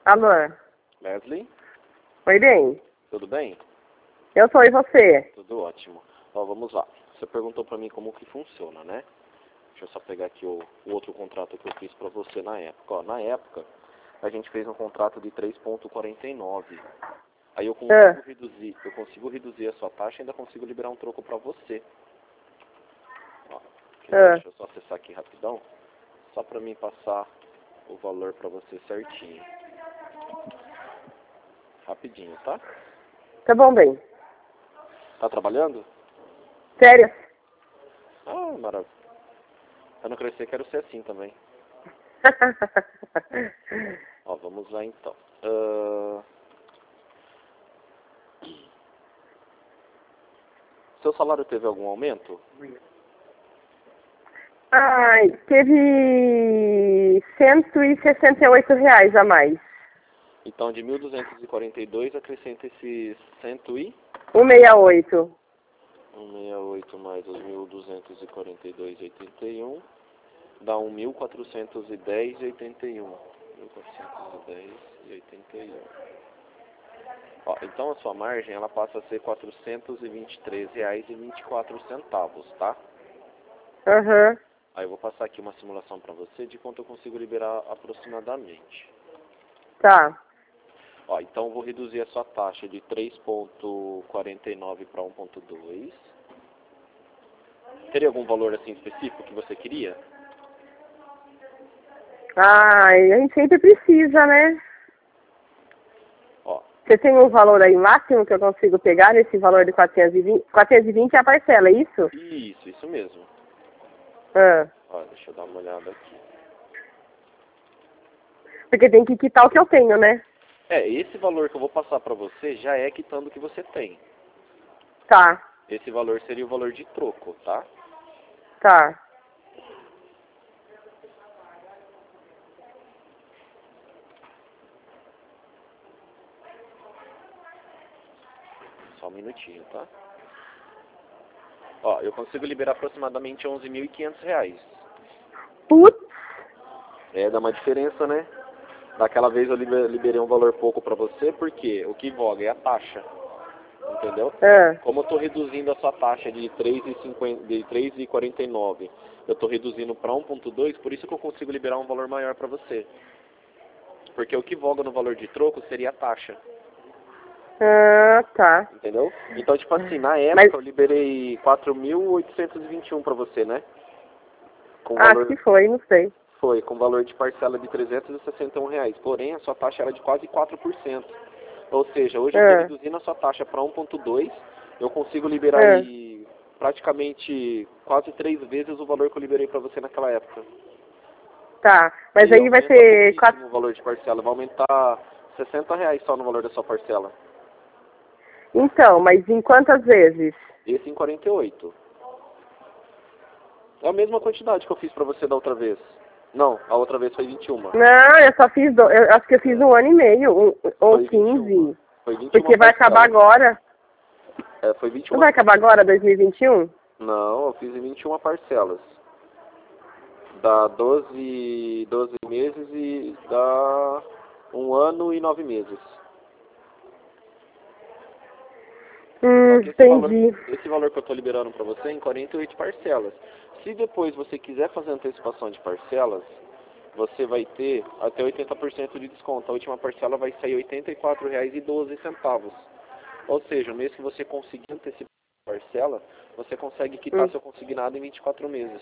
Alô? Leslie? Oi, bem? Tudo bem? Eu sou, e você? Tudo ótimo. Ó, vamos lá. Você perguntou pra mim como que funciona, né? Deixa eu só pegar aqui o outro contrato que eu fiz pra você na época. Ó, na época, a gente fez um contrato de 3,49. Aí eu consigo reduzir a sua taxa e ainda consigo liberar um troco pra você. Ó, deixa eu só acessar aqui rapidão, só pra mim passar o valor pra você certinho. Rapidinho, tá? Tá bom, bem. Tá trabalhando? Sério? Ah, maravilha. Eu não crescer, quero ser assim também. Ó, vamos lá então. Seu salário teve algum aumento? Ai, teve R$ 168 a mais. Então, de 1.242, acrescenta esses 168. 168 mais os 1.242,81 dá 1.410,81. 1.410,81. Ó, então a sua margem ela passa a ser R$ 423,24, tá? Aham. Aí eu vou passar aqui uma simulação para você de quanto eu consigo liberar aproximadamente. Tá. Ó, então eu vou reduzir a sua taxa de 3,49 para 1,2. Teria algum valor assim específico que você queria? Ai, a gente sempre precisa, né? Ó, Você tem um valor aí máximo que eu consigo pegar nesse valor de 420? 420 é a parcela, é isso? isso mesmo. Ah. Ó, deixa eu dar uma olhada aqui. Porque tem que quitar o que eu tenho, né? Esse valor que eu vou passar para você já é quitando o que você tem. Tá. Esse valor seria o valor de troco, tá? Tá. Só um minutinho, tá? Ó, eu consigo liberar aproximadamente R$ 11.500. Putz. Dá uma diferença, né? Daquela vez eu liberei um valor pouco para você, porque o que voga é a taxa, entendeu? Como eu estou reduzindo a sua taxa de 3,49, eu estou reduzindo para 1,2, por isso que eu consigo liberar um valor maior para você. Porque o que voga no valor de troco seria a taxa. Ah, tá. Entendeu? Então, tipo assim, na época eu liberei 4.821 para você, né? Acho que foi, não sei. Foi, com valor de parcela de R$ 361. Porém, a sua taxa era de quase 4%. Ou seja, hoje eu estou reduzindo a sua taxa para 1,2. Eu consigo liberar aí praticamente quase 3 vezes o valor que eu liberei para você naquela época. Tá, mas aí vai ser... O valor de parcela vai aumentar R$ 60 só no valor da sua parcela. Então, mas em quantas vezes? Esse em 48. É a mesma quantidade que eu fiz para você da outra vez. Não, a outra vez foi 21. Não, eu só fiz, eu acho que eu fiz 1 ano e meio, ou 15. Foi 21 porque vai acabar agora. Foi 21. Não vai acabar agora, 2021? Não, eu fiz em 21 parcelas. Dá 12 meses e dá 1 ano e 9 meses. Entendi. Esse valor que eu estou liberando para você é em 48 parcelas. Se depois você quiser fazer antecipação de parcelas, você vai ter até 80% de desconto. A última parcela vai sair R$ 84,12. Ou seja, o mês que você conseguir antecipar a parcela, você consegue quitar seu consignado em 24 meses.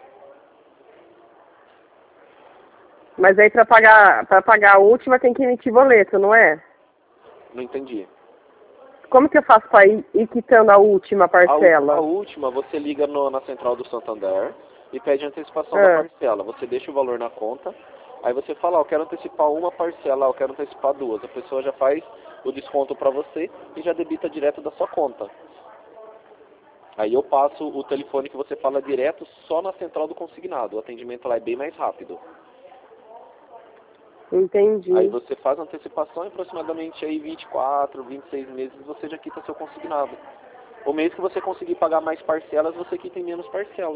Mas aí para pagar a última tem que emitir boleto, não é? Não entendi. Como que eu faço para ir quitando a última parcela? A última, você liga na central do Santander e pede antecipação da parcela. Você deixa o valor na conta, aí você fala, eu quero antecipar uma parcela, eu quero antecipar 2. A pessoa já faz o desconto para você e já debita direto da sua conta. Aí eu passo o telefone que você fala direto só na central do consignado. O atendimento lá é bem mais rápido. Entendi. Aí você faz a antecipação e aproximadamente aí 24, 26 meses você já quita seu consignado. O mês que você conseguir pagar mais parcelas, você quita em menos parcelas.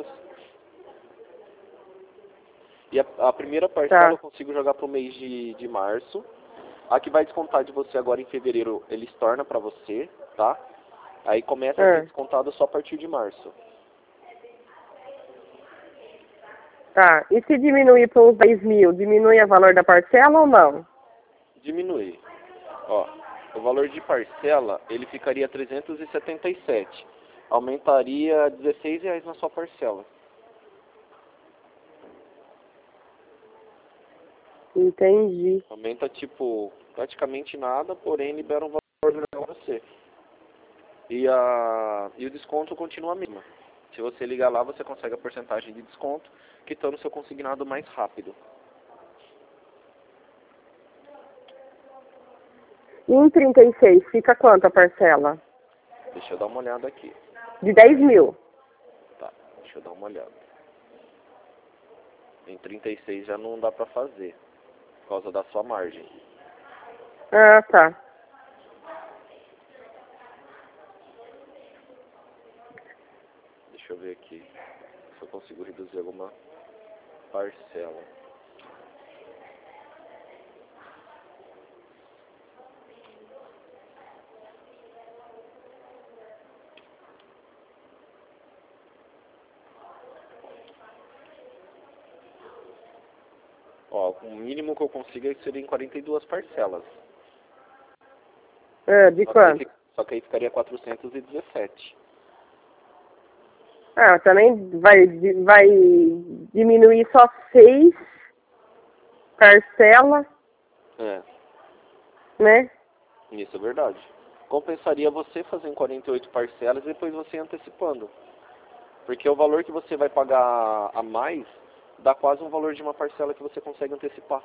E a primeira parcela eu consigo jogar para o mês de março. A que vai descontar de você agora em fevereiro, ele estorna pra você, tá? Aí começa a ser descontado só a partir de março. Tá, e se diminuir para uns 10 mil, diminui o valor da parcela ou não? Diminui. Ó, o valor de parcela, ele ficaria 377. Aumentaria R$16 na sua parcela. Entendi. Aumenta, tipo, praticamente nada, porém libera um valor legal pra você. E o desconto continua a mesma. Se você ligar lá, você consegue a porcentagem de desconto, quitando o seu consignado mais rápido. E em 36, fica quanto a parcela? Deixa eu dar uma olhada aqui. De 10 mil. Tá, deixa eu dar uma olhada. Em 36 já não dá pra fazer, por causa da sua margem. Ah, tá. Deixa eu ver aqui se eu consigo reduzir alguma parcela. Ó, o mínimo que eu consigo seria em 42 parcelas. De quanto? Só que aí ficaria 417. Ah, também vai diminuir só 6 parcelas, É, né? isso é verdade. Compensaria você fazer em 48 parcelas e depois você ir antecipando. Porque o valor que você vai pagar a mais dá quase um valor de uma parcela que você consegue antecipar.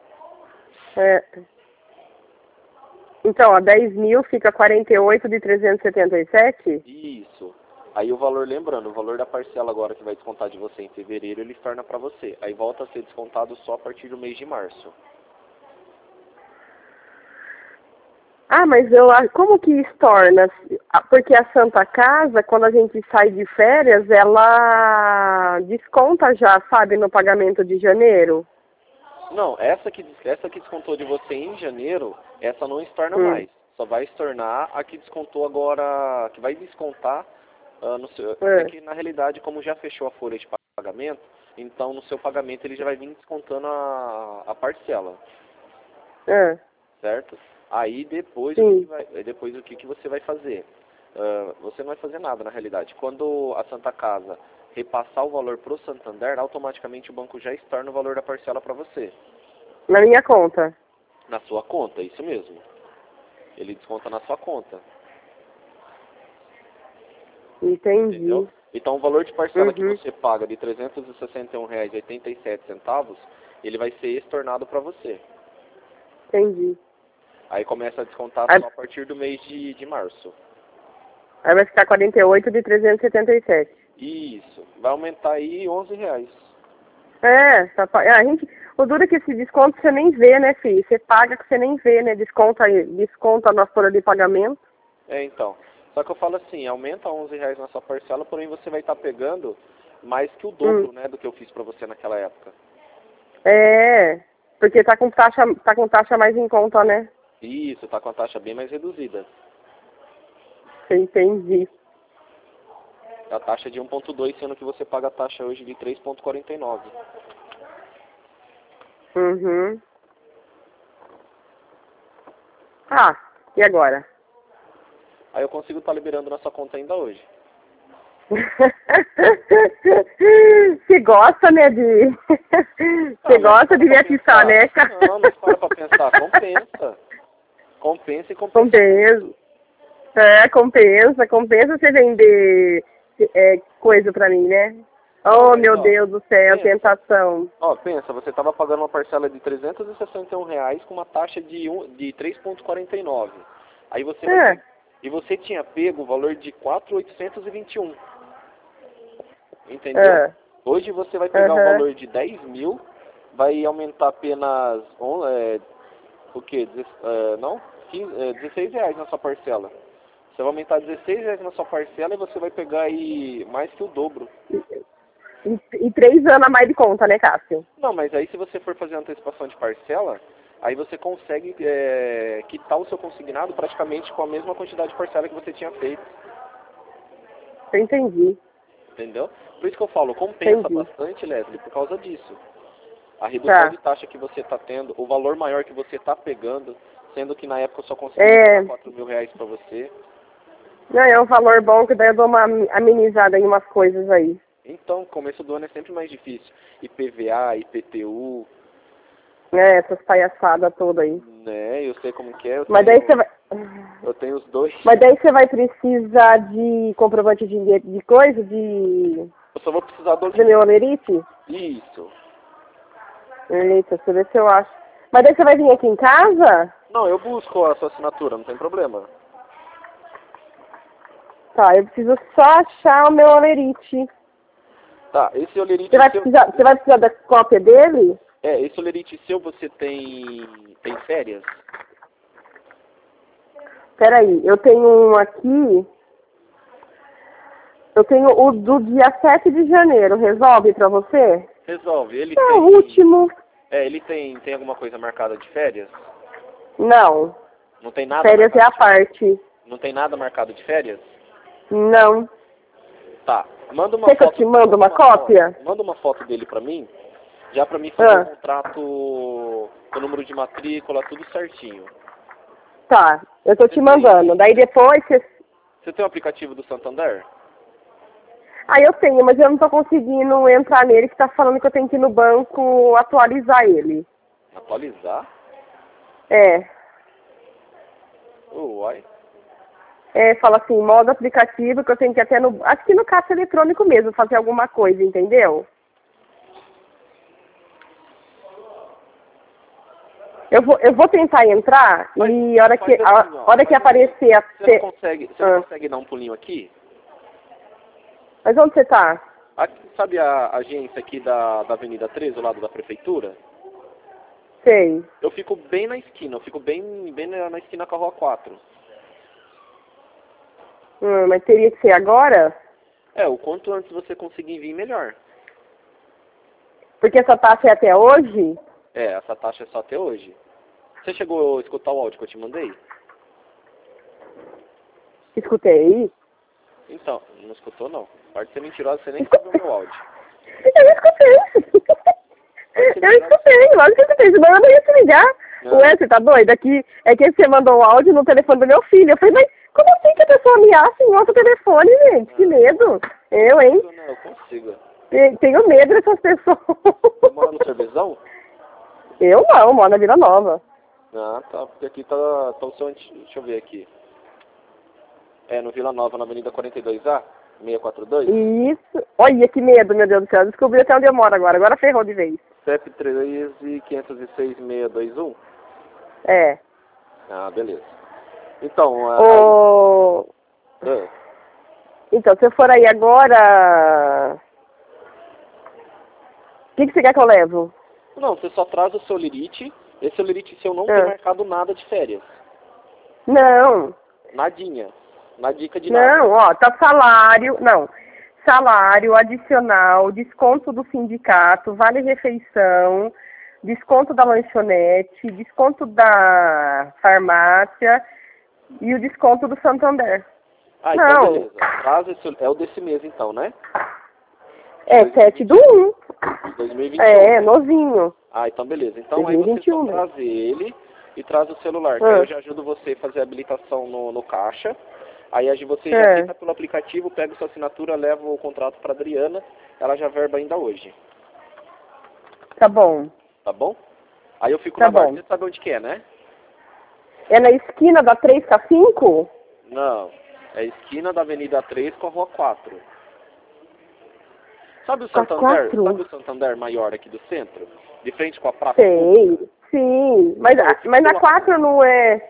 Então, ó, 10 mil fica 48 de 377? Isso. Aí o valor, lembrando, o valor da parcela agora que vai descontar de você em fevereiro, ele torna para você. Aí volta a ser descontado só a partir do mês de março. Ah, mas como que estorna? Porque a Santa Casa, quando a gente sai de férias, ela desconta já, sabe, no pagamento de janeiro? Não, essa que descontou de você em janeiro, essa não estorna mais. Só vai estornar a que descontou agora, que vai descontar no seu... É que na realidade, como já fechou a folha de pagamento, então no seu pagamento ele já vai vir descontando a parcela. Certo? Aí depois, o que você vai fazer? Você não vai fazer nada na realidade. Quando a Santa Casa repassar o valor para o Santander, automaticamente o banco já estorna o valor da parcela para você. Na minha conta? Na sua conta, isso mesmo. Ele desconta na sua conta. Entendi. Entendeu? Então o valor de parcela que você paga de R$ 361,87, ele vai ser estornado para você. Entendi. Aí começa a descontar só a partir do mês de março. Aí vai ficar 48 de 377. Isso. Vai aumentar aí R$11. O duro é que esse desconto você nem vê, né, filho? Você paga que você nem vê, né? Desconta a nossa folha de pagamento. Então. Só que eu falo assim, aumenta R$11 na sua parcela, porém você vai estar pegando mais que o dobro, né, do que eu fiz pra você naquela época. Porque tá com taxa mais em conta, né? Isso, tá com a taxa bem mais reduzida. Entendi. A taxa de 1,2, sendo que você paga a taxa hoje de 3,49. Ah, e agora? Aí eu consigo estar liberando na sua conta ainda hoje. Você gosta, né, de... Você gosta de me atiçar, né, cara? Não, mas para pra pensar, compensa. Compensa e compensa. Compensa você vender coisa pra mim, né? Oh, meu Deus do céu, tentação. Ó, pensa, você estava pagando uma parcela de R$361 com uma taxa de 3,49. Aí você e você tinha pego o valor de 4.821. Entendeu? Hoje você vai pegar o valor de 10 mil, vai aumentar apenas o quê? 16 reais na sua parcela. Você vai aumentar 16 reais na sua parcela e você vai pegar aí mais que o dobro. E 3 anos a mais de conta, né, Cássio? Não, mas aí se você for fazer a antecipação de parcela, aí você consegue quitar o seu consignado praticamente com a mesma quantidade de parcela que você tinha feito. Eu entendi. Entendeu? Por isso que eu falo, compensa bastante, Leslie, por causa disso. A redução de taxa que você está tendo, o valor maior que você está pegando, sendo que na época eu só consegui pagar R$4.000 para você. Não, é um valor bom que daí eu dou uma amenizada em umas coisas aí. Então, começo do ano é sempre mais difícil. IPVA, IPTU. Essas palhaçadas todas aí. Né, eu sei como que é. Mas daí você vai... Eu tenho os dois. Mas daí você vai precisar de comprovante de coisa, de... Eu só vou precisar do... De meu olerite? Isso. Eita, deixa eu ver se eu acho. Mas daí você vai vir aqui em casa? Não, eu busco a sua assinatura, não tem problema. Tá, eu preciso só achar o meu olerite. Tá, esse olerite... Você vai precisar da cópia dele? Esse olerite seu, você tem férias? Peraí, eu tenho um aqui. Eu tenho o do dia 7 de janeiro. Resolve pra você? Resolve. Ele é tem... o último. Ele tem alguma coisa marcada de férias? Não. Não tem nada férias é a parte. Não tem nada marcado de férias? Não. Tá. Manda uma Quer foto. Que eu te mando uma cópia? Manda uma foto dele pra mim. Já pra mim fazer o contrato, o número de matrícula, tudo certinho. Tá, eu tô te mandando. Daí depois você... Você tem o aplicativo do Santander? Eu tenho, mas eu não tô conseguindo entrar nele, que tá falando que eu tenho que ir no banco atualizar ele. Atualizar? Uai. Fala assim, modo aplicativo, que eu tenho que ir até no... Acho que no caixa eletrônico mesmo, fazer alguma coisa, entendeu? Eu vou tentar entrar e a hora que aparecer... Você não consegue dar um pulinho aqui? Mas onde você tá? Aqui, sabe a agência aqui da Avenida 13, do lado da prefeitura? Sei. Eu fico bem na esquina, eu fico bem na esquina com a Rua 4. Mas teria que ser agora? O quanto antes você conseguir vir, melhor. Porque essa taxa é até hoje? Essa taxa é só até hoje. Você chegou a escutar o áudio que eu te mandei? Escutei. Então, não escutou não. Pode ser mentirosa, você nem sabe o meu áudio. Eu escutei. Eu escutei, lógico que eu escutei, senão eu não ia te ligar. Ué, você tá doida? É que você mandou o áudio no telefone do meu filho. Eu falei, mas como assim que a pessoa ameaça em outro telefone, gente? Que medo. Eu, hein? Não, eu consigo. Tenho medo dessas pessoas. Você mora no Cervezão? Eu não, moro na Vila Nova. Tá, porque aqui tá o seu... Deixa eu ver aqui. No Vila Nova, na Avenida 42A, 642. Isso. Olha, que medo, meu Deus do céu. Descobri até onde eu moro agora. Agora ferrou de vez. CEP 13.506.621? Beleza. Então... Então, se eu for aí agora... O que você quer que eu levo? Não, você só traz o seu olerite. Esse olerite seu não tem marcado nada de férias. Não. Nadinha. Na dica de nada. Não, ó, tá salário... Não. Salário adicional, desconto do sindicato, vale refeição, desconto da lanchonete, desconto da farmácia e o desconto do Santander. Então beleza. Traz é o desse mês então, né? 7/1. 2021. Novinho. Então beleza. Então 2021, aí você só traz ele e traz o celular, que aí eu já ajudo você a fazer a habilitação no caixa. Aí você já fica pelo aplicativo, pega sua assinatura, leva o contrato para Adriana, ela já verba ainda hoje. Tá bom. Tá bom? Aí eu fico na guarda. Você sabe onde que é, né? É na esquina da 3 com a 5? Não. É a esquina da Avenida 3 com a Rua 4. Sabe o Santander? Sabe o Santander maior aqui do centro? De frente com a praça? Sei, sim. Mas na 4 não é...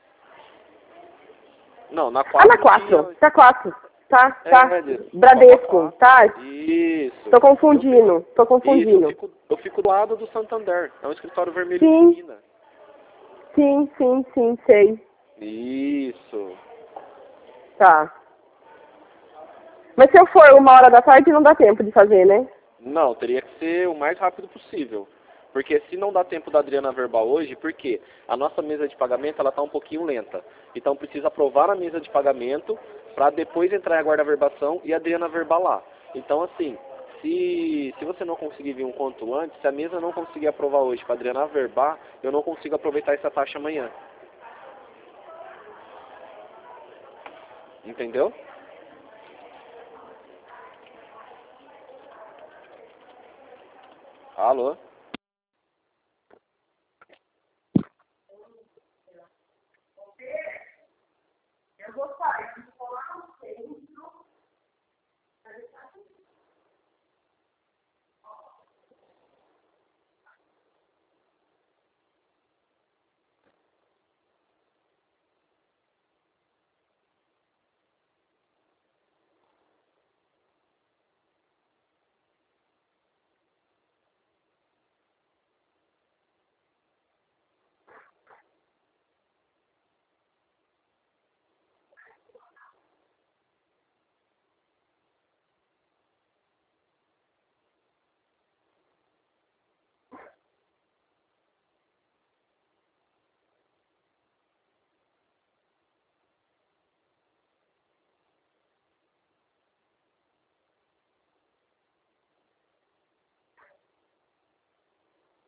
Não, na 4. Na 4. Tá 4. Tá. Bradesco, tá? Isso. Tô confundindo. Isso, eu fico do lado do Santander. É um escritório vermelho de esquina. Sim, sei. Isso. Tá. Mas se eu for 1h da tarde não dá tempo de fazer, né? Não, teria que ser o mais rápido possível. Porque se não dá tempo da Adriana verbal hoje, porque a nossa mesa de pagamento ela está um pouquinho lenta. Então precisa aprovar a mesa de pagamento para depois entrar em aguarda-verbação e a Adriana verbalar. Então assim, se você não conseguir vir um quanto antes, se a mesa não conseguir aprovar hoje para a Adriana verbar, eu não consigo aproveitar essa taxa amanhã. Entendeu? Alô?